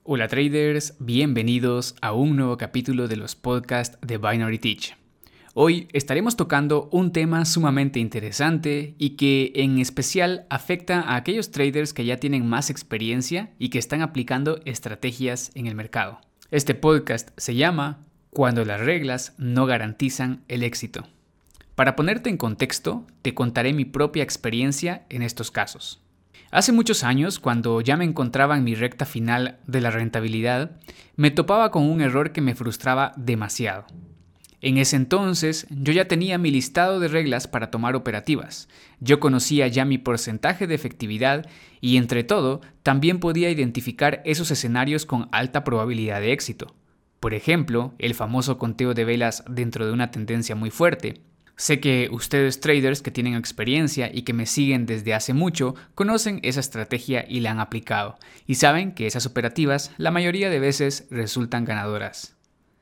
Hola traders, bienvenidos a un nuevo capítulo de los podcasts de Binary Teach. Hoy estaremos tocando un tema sumamente interesante y que en especial afecta a aquellos traders que ya tienen más experiencia y que están aplicando estrategias en el mercado. Este podcast se llama Cuando las reglas no garantizan el éxito. Para ponerte en contexto, te contaré mi propia experiencia en estos casos. Hace muchos años, cuando ya me encontraba en mi recta final de la rentabilidad, me topaba con un error que me frustraba demasiado. En ese entonces, yo ya tenía mi listado de reglas para tomar operativas. Yo conocía ya mi porcentaje de efectividad y, entre todo, también podía identificar esos escenarios con alta probabilidad de éxito. Por ejemplo, el famoso conteo de velas dentro de una tendencia muy fuerte. Sé que ustedes traders que tienen experiencia y que me siguen desde hace mucho conocen esa estrategia y la han aplicado y saben que esas operativas la mayoría de veces resultan ganadoras.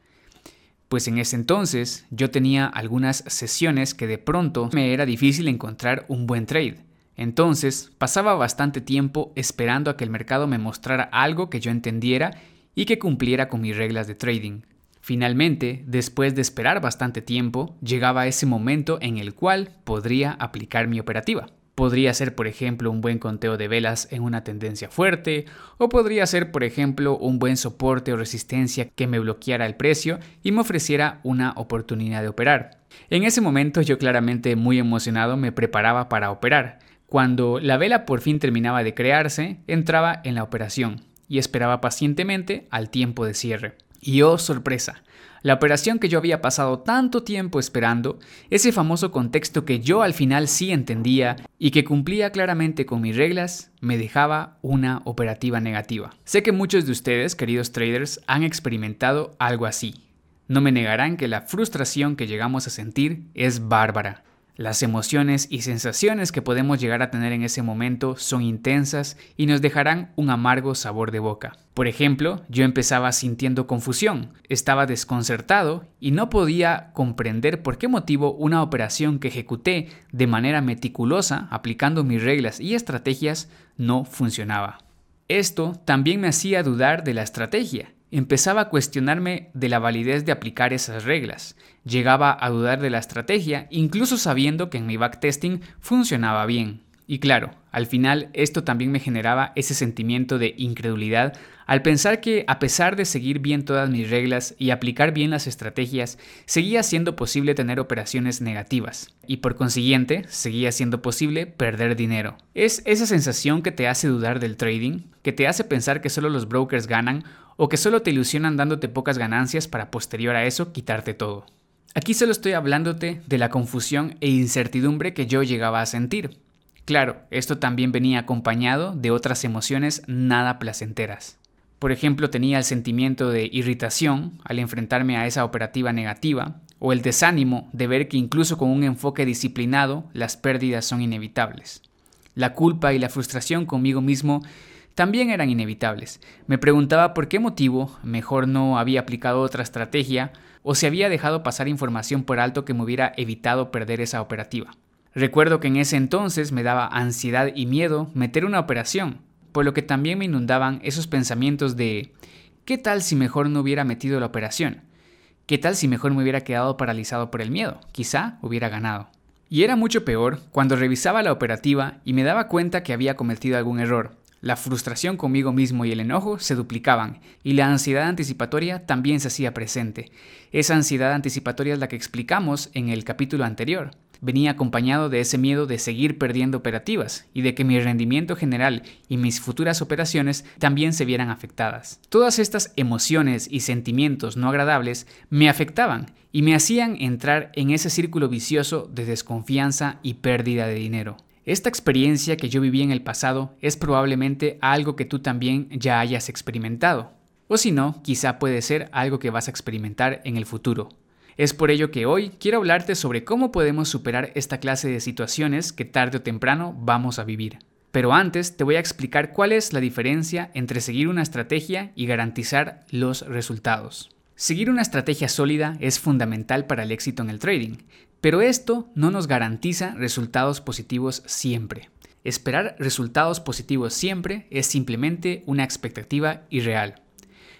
Pues en ese entonces yo tenía algunas sesiones que de pronto me era difícil encontrar un buen trade. Entonces pasaba bastante tiempo esperando a que el mercado me mostrara algo que yo entendiera y que cumpliera con mis reglas de trading. Finalmente, después de esperar bastante tiempo, llegaba ese momento en el cual podría aplicar mi operativa. Podría ser, por ejemplo, un buen conteo de velas en una tendencia fuerte, o podría ser, por ejemplo, un buen soporte o resistencia que me bloqueara el precio y me ofreciera una oportunidad de operar. En ese momento, yo claramente muy emocionado me preparaba para operar. Cuando la vela por fin terminaba de crearse, entraba en la operación y esperaba pacientemente al tiempo de cierre. Y oh, sorpresa, la operación que yo había pasado tanto tiempo esperando, ese famoso contexto que yo al final sí entendía y que cumplía claramente con mis reglas, me dejaba una operativa negativa. Sé que muchos de ustedes, queridos traders, han experimentado algo así. No me negarán que la frustración que llegamos a sentir es bárbara. Las emociones y sensaciones que podemos llegar a tener en ese momento son intensas y nos dejarán un amargo sabor de boca. Por ejemplo, yo empezaba sintiendo confusión, estaba desconcertado y no podía comprender por qué motivo una operación que ejecuté de manera meticulosa, aplicando mis reglas y estrategias, no funcionaba. Esto también me hacía dudar de la estrategia. Empezaba a cuestionarme de la validez de aplicar esas reglas. Llegaba a dudar de la estrategia, incluso sabiendo que en mi backtesting funcionaba bien. Y claro, al final esto también me generaba ese sentimiento de incredulidad al pensar que a pesar de seguir bien todas mis reglas y aplicar bien las estrategias, seguía siendo posible tener operaciones negativas y por consiguiente seguía siendo posible perder dinero. Es esa sensación que te hace dudar del trading, que te hace pensar que solo los brokers ganan o que solo te ilusionan dándote pocas ganancias para posterior a eso quitarte todo. Aquí solo estoy hablándote de la confusión e incertidumbre que yo llegaba a sentir. Claro, esto también venía acompañado de otras emociones nada placenteras. Por ejemplo, tenía el sentimiento de irritación al enfrentarme a esa operativa negativa, o el desánimo de ver que incluso con un enfoque disciplinado, las pérdidas son inevitables. La culpa y la frustración conmigo mismo también eran inevitables. Me preguntaba por qué motivo mejor no había aplicado otra estrategia o si había dejado pasar información por alto que me hubiera evitado perder esa operativa. Recuerdo que en ese entonces me daba ansiedad y miedo meter una operación, por lo que también me inundaban esos pensamientos de ¿qué tal si mejor no hubiera metido la operación? ¿Qué tal si mejor me hubiera quedado paralizado por el miedo? Quizá hubiera ganado. Y era mucho peor cuando revisaba la operativa y me daba cuenta que había cometido algún error. La frustración conmigo mismo y el enojo se duplicaban y la ansiedad anticipatoria también se hacía presente. Esa ansiedad anticipatoria es la que explicamos en el capítulo anterior. Venía acompañado de ese miedo de seguir perdiendo operativas y de que mi rendimiento general y mis futuras operaciones también se vieran afectadas. Todas estas emociones y sentimientos no agradables me afectaban y me hacían entrar en ese círculo vicioso de desconfianza y pérdida de dinero. Esta experiencia que yo viví en el pasado es probablemente algo que tú también ya hayas experimentado. O si no, quizá puede ser algo que vas a experimentar en el futuro. Es por ello que hoy quiero hablarte sobre cómo podemos superar esta clase de situaciones que tarde o temprano vamos a vivir. Pero antes te voy a explicar cuál es la diferencia entre seguir una estrategia y garantizar los resultados. Seguir una estrategia sólida es fundamental para el éxito en el trading, pero esto no nos garantiza resultados positivos siempre. Esperar resultados positivos siempre es simplemente una expectativa irreal.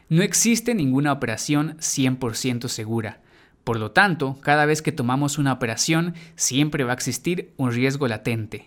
No existe ninguna operación 100% segura. Por lo tanto, cada vez que tomamos una operación, siempre va a existir un riesgo latente.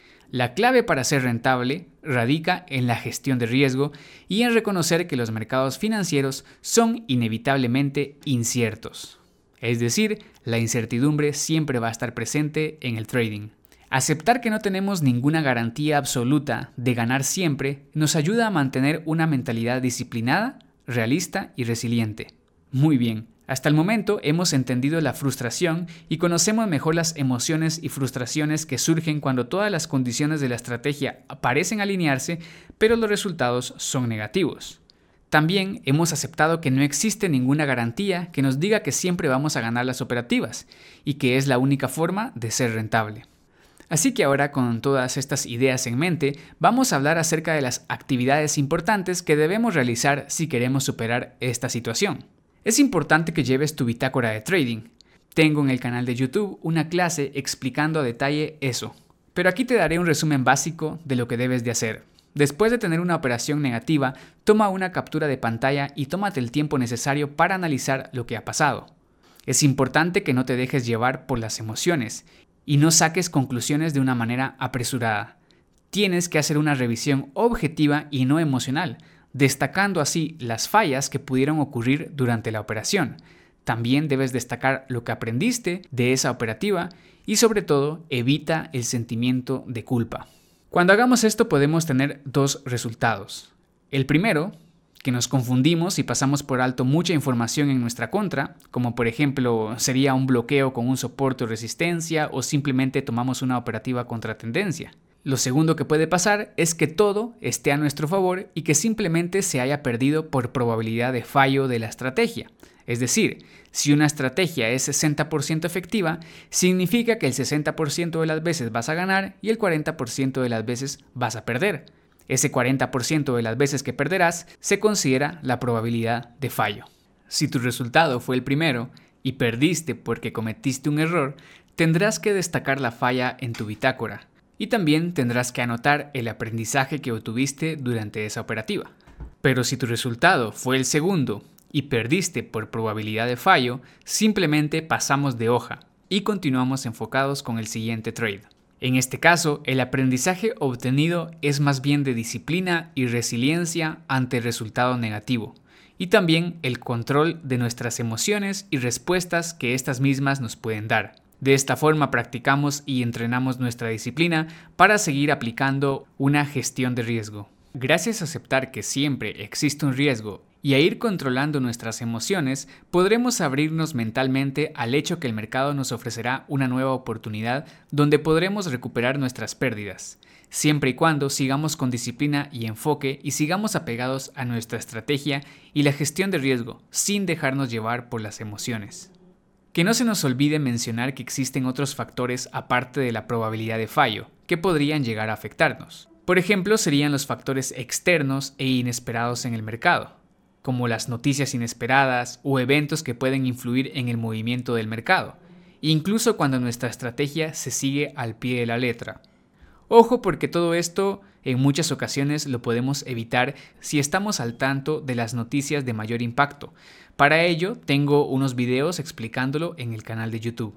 La clave para ser rentable radica en la gestión de riesgo y en reconocer que los mercados financieros son inevitablemente inciertos. Es decir, la incertidumbre siempre va a estar presente en el trading. Aceptar que no tenemos ninguna garantía absoluta de ganar siempre nos ayuda a mantener una mentalidad disciplinada, realista y resiliente. Muy bien, hasta el momento hemos entendido la frustración y conocemos mejor las emociones y frustraciones que surgen cuando todas las condiciones de la estrategia parecen alinearse, pero los resultados son negativos. También hemos aceptado que no existe ninguna garantía que nos diga que siempre vamos a ganar las operativas y que es la única forma de ser rentable. Así que ahora, con todas estas ideas en mente, vamos a hablar acerca de las actividades importantes que debemos realizar si queremos superar esta situación. Es importante que lleves tu bitácora de trading. Tengo en el canal de YouTube una clase explicando a detalle eso, pero aquí te daré un resumen básico de lo que debes de hacer. Después de tener una operación negativa, toma una captura de pantalla y tómate el tiempo necesario para analizar lo que ha pasado. Es importante que no te dejes llevar por las emociones y no saques conclusiones de una manera apresurada. Tienes que hacer una revisión objetiva y no emocional, destacando así las fallas que pudieron ocurrir durante la operación. También debes destacar lo que aprendiste de esa operativa y sobre todo evita el sentimiento de culpa. Cuando hagamos esto podemos tener dos resultados. El primero, que nos confundimos y pasamos por alto mucha información en nuestra contra, como por ejemplo sería un bloqueo con un soporte o resistencia o simplemente tomamos una operativa contra tendencia. Lo segundo que puede pasar es que todo esté a nuestro favor y que simplemente se haya perdido por probabilidad de fallo de la estrategia. Es decir, si una estrategia es 60% efectiva, significa que el 60% de las veces vas a ganar y el 40% de las veces vas a perder. Ese 40% de las veces que perderás se considera la probabilidad de fallo. Si tu resultado fue el primero y perdiste porque cometiste un error, tendrás que destacar la falla en tu bitácora y también tendrás que anotar el aprendizaje que obtuviste durante esa operativa. Pero si tu resultado fue el segundo y perdiste por probabilidad de fallo, simplemente pasamos de hoja y continuamos enfocados con el siguiente trade. En este caso, el aprendizaje obtenido es más bien de disciplina y resiliencia ante el resultado negativo, y también el control de nuestras emociones y respuestas que estas mismas nos pueden dar. De esta forma practicamos y entrenamos nuestra disciplina para seguir aplicando una gestión de riesgo. Gracias a aceptar que siempre existe un riesgo y a ir controlando nuestras emociones, podremos abrirnos mentalmente al hecho que el mercado nos ofrecerá una nueva oportunidad donde podremos recuperar nuestras pérdidas, siempre y cuando sigamos con disciplina y enfoque y sigamos apegados a nuestra estrategia y la gestión de riesgo, sin dejarnos llevar por las emociones. Que no se nos olvide mencionar que existen otros factores aparte de la probabilidad de fallo, que podrían llegar a afectarnos. Por ejemplo, serían los factores externos e inesperados en el mercado, como las noticias inesperadas o eventos que pueden influir en el movimiento del mercado, incluso cuando nuestra estrategia se sigue al pie de la letra. Ojo, porque todo esto en muchas ocasiones lo podemos evitar si estamos al tanto de las noticias de mayor impacto. Para ello, tengo unos videos explicándolo en el canal de YouTube.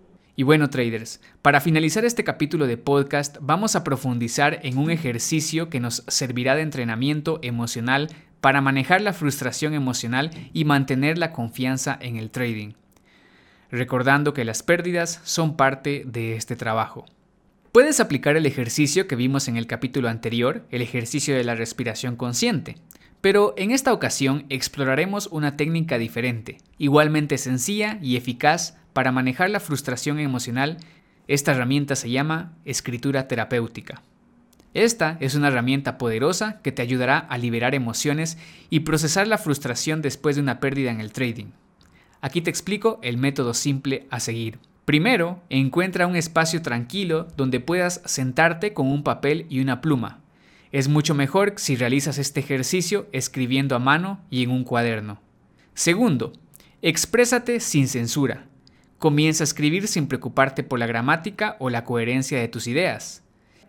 Y bueno, traders, para finalizar este capítulo de podcast, vamos a profundizar en un ejercicio que nos servirá de entrenamiento emocional para manejar la frustración emocional y mantener la confianza en el trading. Recordando que las pérdidas son parte de este trabajo. Puedes aplicar el ejercicio que vimos en el capítulo anterior, el ejercicio de la respiración consciente. Pero en esta ocasión exploraremos una técnica diferente, igualmente sencilla y eficaz para manejar la frustración emocional. Esta herramienta se llama escritura terapéutica. Esta es una herramienta poderosa que te ayudará a liberar emociones y procesar la frustración después de una pérdida en el trading. Aquí te explico el método simple a seguir. Primero, encuentra un espacio tranquilo donde puedas sentarte con un papel y una pluma. Es mucho mejor si realizas este ejercicio escribiendo a mano y en un cuaderno. Segundo, exprésate sin censura. Comienza a escribir sin preocuparte por la gramática o la coherencia de tus ideas.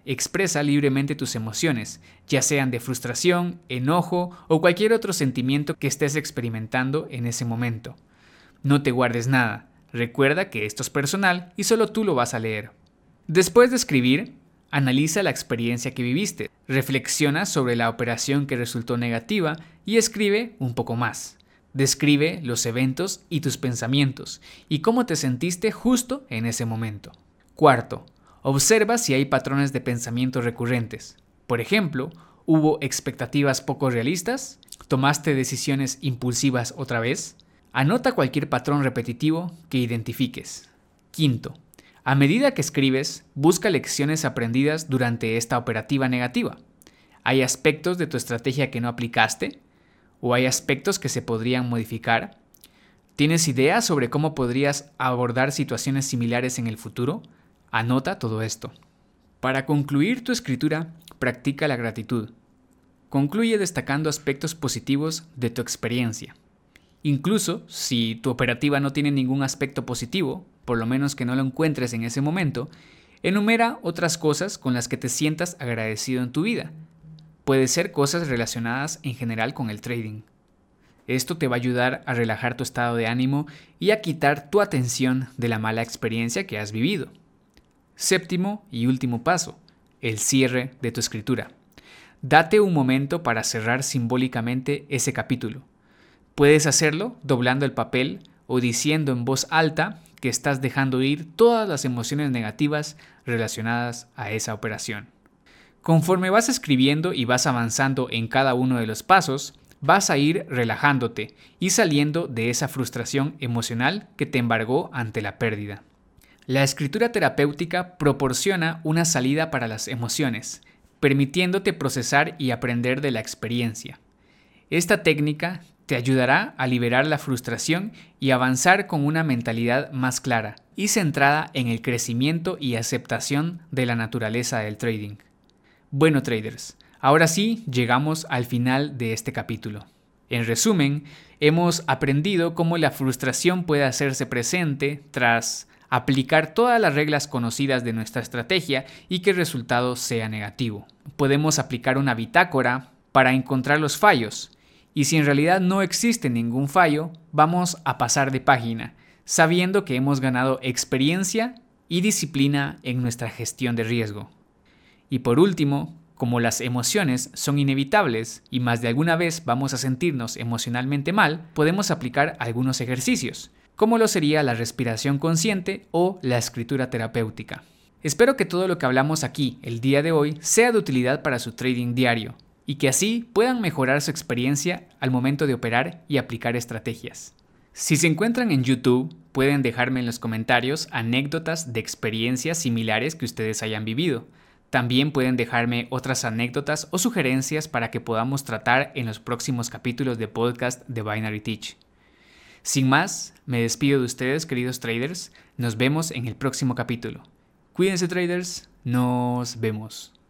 expresa libremente tus emociones, ya sean de frustración, enojo o cualquier otro sentimiento que estés experimentando en ese momento. No te guardes nada. Recuerda que esto es personal y solo tú lo vas a leer. Después de escribir, analiza la experiencia que viviste, reflexiona sobre la operación que resultó negativa y escribe un poco más. Describe los eventos y tus pensamientos y cómo te sentiste justo en ese momento. Cuarto, observa si hay patrones de pensamiento recurrentes. Por ejemplo, ¿hubo expectativas poco realistas? ¿Tomaste decisiones impulsivas otra vez? Anota cualquier patrón repetitivo que identifiques. Quinto, a medida que escribes, busca lecciones aprendidas durante esta operativa negativa. ¿Hay aspectos de tu estrategia que no aplicaste? ¿O hay aspectos que se podrían modificar? ¿Tienes ideas sobre cómo podrías abordar situaciones similares en el futuro? Anota todo esto. Para concluir tu escritura, practica la gratitud. Concluye destacando aspectos positivos de tu experiencia. Incluso si tu operativa no tiene ningún aspecto positivo, por lo menos que no lo encuentres en ese momento, enumera otras cosas con las que te sientas agradecido en tu vida. Puede ser cosas relacionadas en general con el trading. Esto te va a ayudar a relajar tu estado de ánimo y a quitar tu atención de la mala experiencia que has vivido. Séptimo y último paso, el cierre de tu escritura. Date un momento para cerrar simbólicamente ese capítulo. Puedes hacerlo doblando el papel o diciendo en voz alta que estás dejando ir todas las emociones negativas relacionadas a esa operación. Conforme vas escribiendo y vas avanzando en cada uno de los pasos, vas a ir relajándote y saliendo de esa frustración emocional que te embargó ante la pérdida. La escritura terapéutica proporciona una salida para las emociones, permitiéndote procesar y aprender de la experiencia. Esta técnica te ayudará a liberar la frustración y avanzar con una mentalidad más clara y centrada en el crecimiento y aceptación de la naturaleza del trading. Bueno, traders, ahora sí llegamos al final de este capítulo. En resumen, hemos aprendido cómo la frustración puede hacerse presente tras aplicar todas las reglas conocidas de nuestra estrategia y que el resultado sea negativo. Podemos aplicar una bitácora para encontrar los fallos. Y si en realidad no existe ningún fallo, vamos a pasar de página, sabiendo que hemos ganado experiencia y disciplina en nuestra gestión de riesgo. Y por último, como las emociones son inevitables y más de alguna vez vamos a sentirnos emocionalmente mal, podemos aplicar algunos ejercicios, como lo sería la respiración consciente o la escritura terapéutica. Espero que todo lo que hablamos aquí el día de hoy sea de utilidad para su trading diario y que así puedan mejorar su experiencia al momento de operar y aplicar estrategias. Si se encuentran en YouTube, pueden dejarme en los comentarios anécdotas de experiencias similares que ustedes hayan vivido. También pueden dejarme otras anécdotas o sugerencias para que podamos tratar en los próximos capítulos de podcast de Binary Teach. Sin más, me despido de ustedes, queridos traders. Nos vemos en el próximo capítulo. Cuídense, traders. Nos vemos.